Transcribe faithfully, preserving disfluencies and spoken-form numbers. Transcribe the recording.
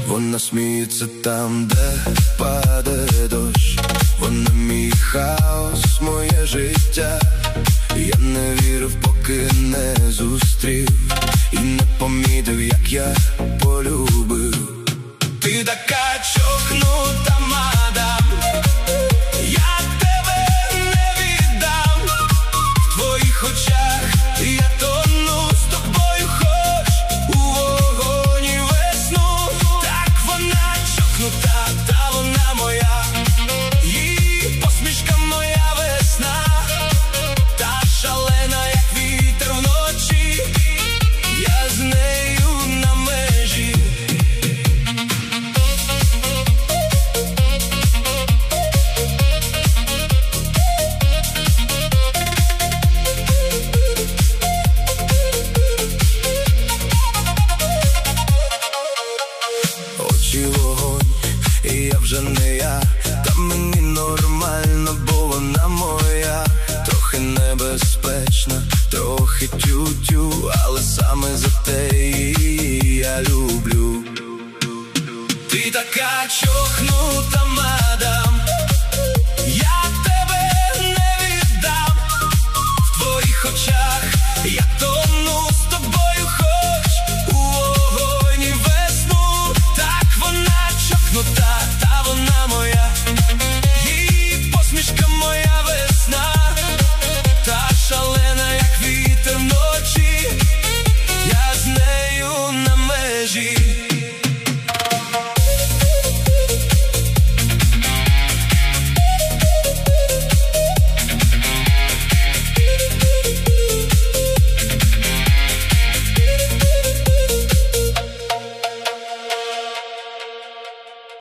Вона сміється там, де падає дощ. Вона мій хаос, моє життя. Я не вірив, поки не зустрів і не помітив, як я полюбив. Ти така чокнута, мадам, я тебе не віддам. В твоїх очах я тону, з тобою хоч у вогонь і весну. Так вона чокнута, та вона моя, її посмішка моя весна. Та шалена, як вітер вночі, я з нею на межі. Очі вогонь, і я вже не я. Та мені нормально, бо вона моя. Трохи небезпечна, трохи тю-тю, але саме за те її я люблю. Ти така чокнута,